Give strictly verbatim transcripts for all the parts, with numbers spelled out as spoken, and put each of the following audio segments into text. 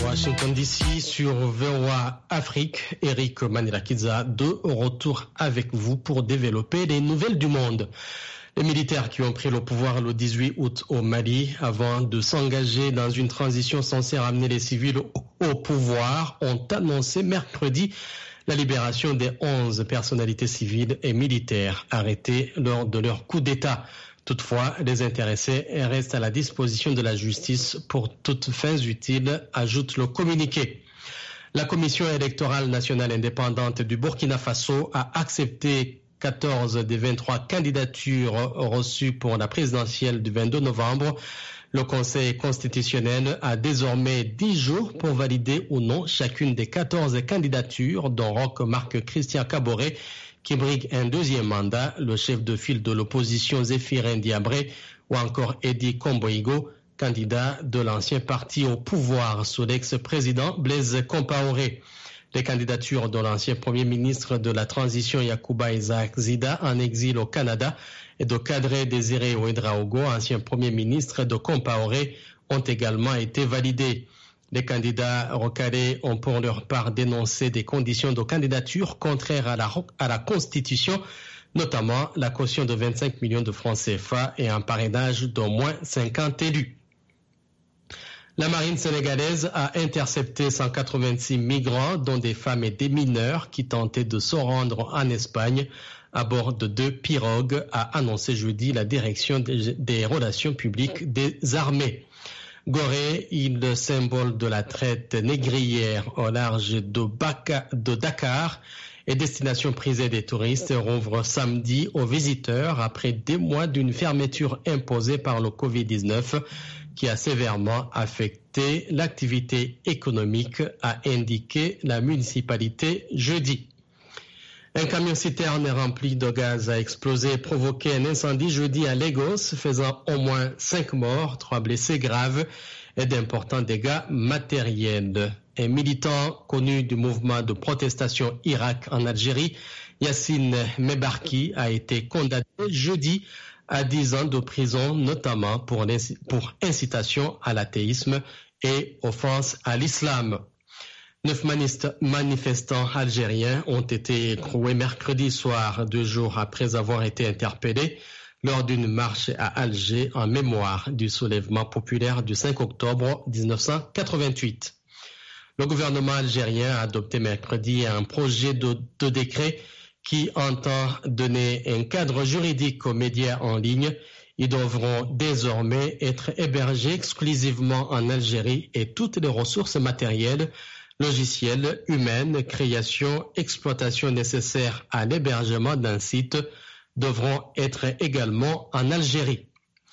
Washington D C sur V O A Afrique, Eric Manirakiza de retour avec vous pour développer les nouvelles du monde. Les militaires qui ont pris le pouvoir le dix-huit août au Mali avant de s'engager dans une transition censée ramener les civils au pouvoir ont annoncé mercredi la libération des onze personnalités civiles et militaires arrêtées lors de leur coup d'État. Toutefois, les intéressés restent à la disposition de la justice pour toutes fins utiles, ajoute le communiqué. La Commission électorale nationale indépendante du Burkina Faso a accepté quatorze des vingt-trois candidatures reçues pour la présidentielle du vingt-deux novembre. Le Conseil constitutionnel a désormais dix jours pour valider ou non chacune des quatorze candidatures, dont Roch Marc Christian Kaboré, qui brigue un deuxième mandat, le chef de file de l'opposition Zéphirin Diabré ou encore Eddie Komboigo, candidat de l'ancien parti au pouvoir sous l'ex-président Blaise Compaoré. Les candidatures de l'ancien premier ministre de la transition Yacouba Isaac Zida en exil au Canada et de Kadre Désiré Ouedraogo, ancien premier ministre de Compaoré, ont également été validées. Les candidats recalés ont pour leur part dénoncé des conditions de candidature contraires à la, à la Constitution, notamment la caution de vingt-cinq millions de francs C F A et un parrainage d'au moins cinquante élus. La marine sénégalaise a intercepté cent quatre-vingt-six migrants, dont des femmes et des mineurs, qui tentaient de se rendre en Espagne à bord de deux pirogues, a annoncé jeudi la direction des, des relations publiques des armées. Gorée, île symbole de la traite négrière au large de, Baka, de Dakar et destination prisée des touristes, rouvre samedi aux visiteurs après des mois d'une fermeture imposée par le covid dix-neuf qui a sévèrement affecté l'activité économique, a indiqué la municipalité jeudi. Un camion-citerne rempli de gaz a explosé et provoqué un incendie jeudi à Lagos, faisant au moins cinq morts, trois blessés graves et d'importants dégâts matériels. Un militant connu du mouvement de protestation Irak en Algérie, Yassine Mebarki, a été condamné jeudi à dix ans de prison, notamment pour, pour incitation à l'athéisme et offense à l'islam. Neuf manifestants algériens ont été écroués mercredi soir, deux jours après avoir été interpellés lors d'une marche à Alger en mémoire du soulèvement populaire du cinq octobre mille neuf cent quatre-vingt-huit. Le gouvernement algérien a adopté mercredi un projet de, de décret qui entend donner un cadre juridique aux médias en ligne. Ils devront désormais être hébergés exclusivement en Algérie et toutes les ressources matérielles, logicielles, humaines, création, exploitation nécessaires à l'hébergement d'un site devront être également en Algérie.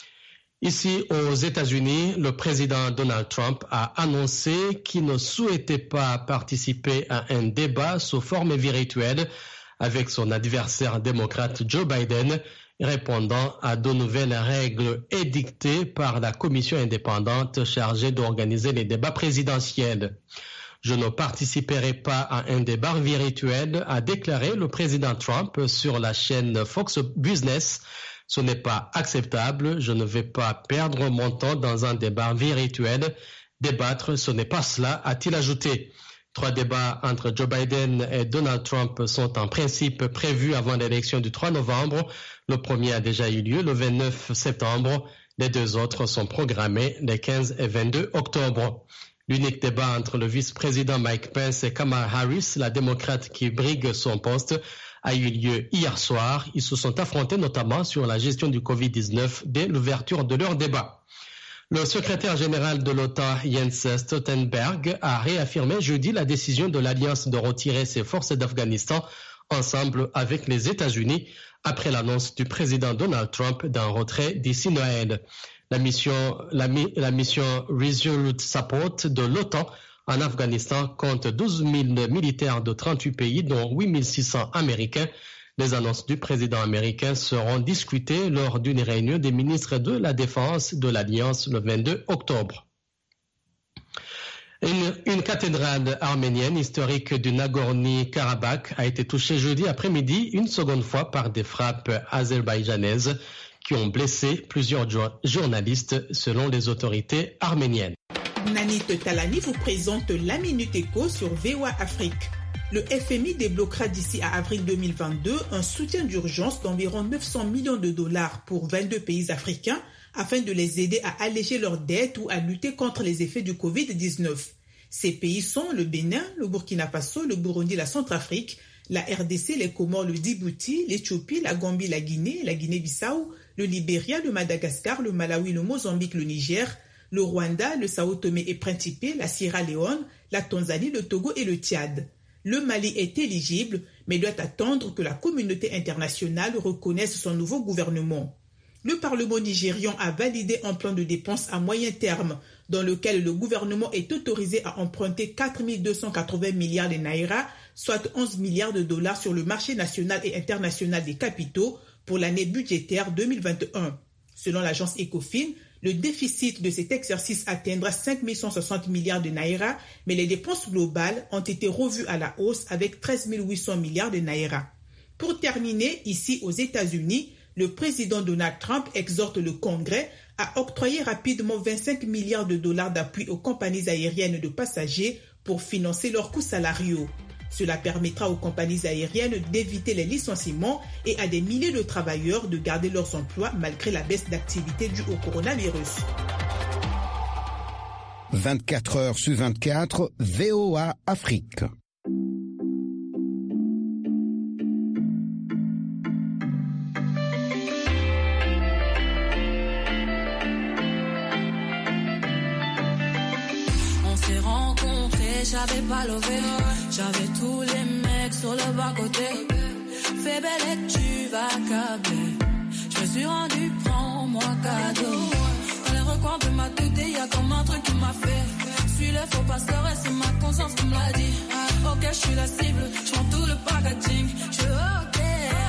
Ici, aux États-Unis, le président Donald Trump a annoncé qu'il ne souhaitait pas participer à un débat sous forme virtuelle avec son adversaire démocrate Joe Biden, répondant à de nouvelles règles édictées par la commission indépendante chargée d'organiser les débats présidentiels. Je ne participerai pas à un débat virtuel, a déclaré le président Trump sur la chaîne Fox Business. Ce n'est pas acceptable. Je ne vais pas perdre mon temps dans un débat virtuel. Débattre, ce n'est pas cela, a-t-il ajouté. Trois débats entre Joe Biden et Donald Trump sont en principe prévus avant l'élection du trois novembre. Le premier a déjà eu lieu le vingt-neuf septembre. Les deux autres sont programmés les quinze et vingt-deux octobre. L'unique débat entre le vice-président Mike Pence et Kamala Harris, la démocrate qui brigue son poste, a eu lieu hier soir. Ils se sont affrontés notamment sur la gestion du covid dix-neuf dès l'ouverture de leur débat. Le secrétaire général de l'OTAN, Jens Stoltenberg, a réaffirmé jeudi la décision de l'Alliance de retirer ses forces d'Afghanistan ensemble avec les États-Unis après l'annonce du président Donald Trump d'un retrait d'ici Noël. La mission, la, la mission Resolute Support de l'OTAN en Afghanistan compte douze mille militaires de trente-huit pays, dont huit mille six cents Américains. Les annonces du président américain seront discutées lors d'une réunion des ministres de la Défense de l'Alliance le vingt-deux octobre. Une, une cathédrale arménienne historique du Nagorno-Karabakh a été touchée jeudi après-midi une seconde fois par des frappes azerbaïdjanaises qui ont blessé plusieurs journalistes selon les autorités arméniennes. Nanit Talani vous présente la Minute Éco sur V O A Afrique. Le F M I débloquera d'ici à avril deux mille vingt-deux un soutien d'urgence d'environ neuf cents millions de dollars pour vingt-deux pays africains afin de les aider à alléger leurs dettes ou à lutter contre les effets du covid dix-neuf. Ces pays sont le Bénin, le Burkina Faso, le Burundi, la Centrafrique, la R D C, les Comores, le Djibouti, l'Éthiopie, la Gambie, la Guinée, la Guinée-Bissau, le Libéria, le Madagascar, le Malawi, le Mozambique, le Niger, le Rwanda, le Sao Tomé et Principe, la Sierra Leone, la Tanzanie, le Togo et le Tchad. Le Mali est éligible, mais doit attendre que la communauté internationale reconnaisse son nouveau gouvernement. Le Parlement nigérian a validé un plan de dépenses à moyen terme dans lequel le gouvernement est autorisé à emprunter quatre mille deux cent quatre-vingts milliards de naira, soit onze milliards de dollars sur le marché national et international des capitaux pour l'année budgétaire deux mille vingt et un. Selon l'agence Ecofin, le déficit de cet exercice atteindra cinq mille cent soixante milliards de naira, mais les dépenses globales ont été revues à la hausse avec treize mille huit cents milliards de naira. Pour terminer, ici aux États-Unis, le président Donald Trump exhorte le Congrès à octroyer rapidement vingt-cinq milliards de dollars d'appui aux compagnies aériennes de passagers pour financer leurs coûts salariaux. Cela permettra aux compagnies aériennes d'éviter les licenciements et à des milliers de travailleurs de garder leurs emplois malgré la baisse d'activité due au coronavirus. vingt-quatre heures sur vingt-quatre, V O A Afrique. J'avais pas levé, j'avais tous les mecs sur le bas-côté. Fais belle et tu vas câbler. Je me suis rendu, prends-moi cadeau. Dans les recoins de ma tête, y'a comme un truc qui m'a fait. Suis le faux pasteur et c'est ma conscience qui me l'a dit. Ok, je suis la cible, je prends tout le packaging. Je ok,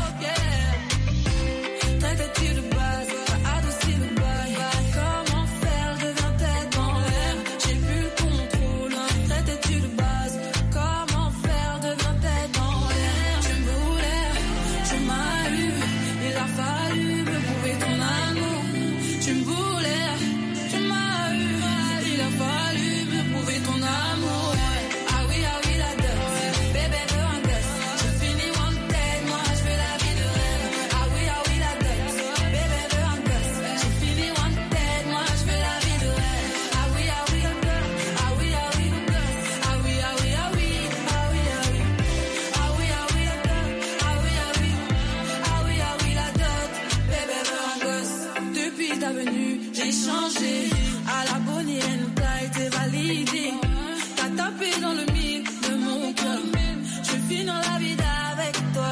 ok. Traite-tu de base, t'as adouci le bail. Comment faire, je deviens tête dans l'air. J'ai plus le contrôle. Traite-tu de base, comment faire, deviens tête dans l'air. Tu me voulais, tu m'as eu. Il a fallu me prouver ton amour. Tu me voulais, tu m'as eu. Il a fallu me prouver ton amour. Ah oui, ah oui, la dose. Bébé veut un gosse. Je finis wanted, moi je veux la vie de rêve. Ah oui, ah oui, la dose. Bébé veut un gosse. Je finis wanted, moi je veux la vie de rêve. Ah oui, ah oui, ah oui, ah oui, ah oui, ah oui, ah oui, ah oui, ah oui. Ah oui, ah oui, ah oui, ah oui. Ah oui, ah oui, la dot. Bébé veut un gosse. Depuis ta venue, j'ai changé. À la bonnienne, t'as été validé. T'as tapé dans le mille de mon cœur. Je vais finir la vie avec toi.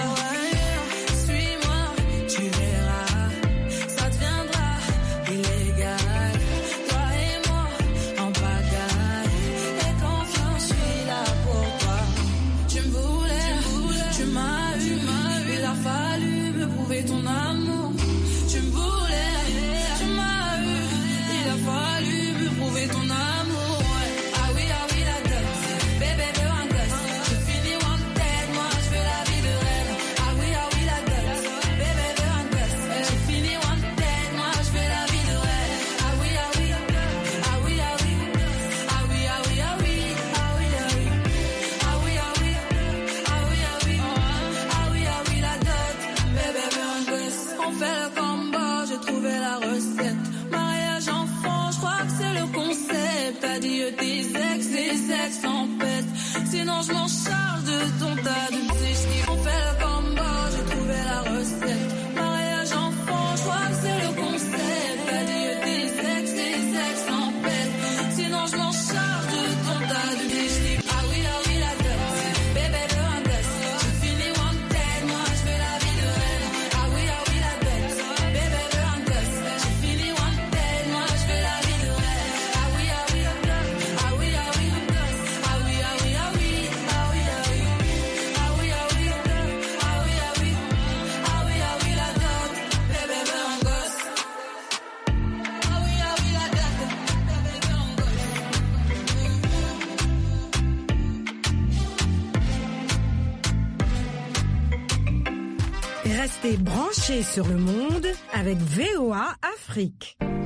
Suis-moi, tu verras. Ça deviendra illégal. Toi et moi, en pagaille. Et confiance, je suis là pour toi. Tu me voulais, tu m'as eu. Il a fallu me prouver ton amour. Tu me voulais, tu m'as eu. Il a fallu me prouver ton amour. Ah oui, ah oui, la dot. Bébé veut un gosse. Je finis wanted, moi je veux la vie de rêve. Ah oui, ah oui, la dot. Bébé veut un gosse. Je finis wanted, moi je veux la vie de rêve. Ah oui, ah oui, ah oui, ah oui. Ah oui, ah oui, ah oui. Ah oui, ah oui. Ah oui, ah oui. Ah oui, ah oui. Ah oui, ah oui, la dot. Bébé veut un gosse. On fait le combo, j'ai trouvé la recette. Mariage enfant, je crois que c'est le concept. Adieu tes ex, tes ex en peste. Sinon je m'en charge de ton tas de petits. On fait le combo, j'ai trouvé la recette. Mariage enfant, je crois que c'est le concept. Adieu tes ex, tes ex en peste. Sinon je m'en charge de ton tas de petits. Ah oui, ah oui, la dot. Bébé veut un gosse. Je finis wanted, moi je veux la vie de rêve. Ah oui, ah oui, la dot. Bébé veut un gosse. Je finis wanted, moi je veux la vie de rêve. Ah oui, ah oui, ah oui, ah oui. Ah oui, ah oui, ah oui. Ah oui, ah oui. Ah oui, ah oui. Ah oui, ah oui. Ah oui, ah oui, la dot. Bébé veut un gosse. Ah oui, ah oui, la dot. Bébé veut un gosse. Restez branchés sur le monde avec V O A Afrique.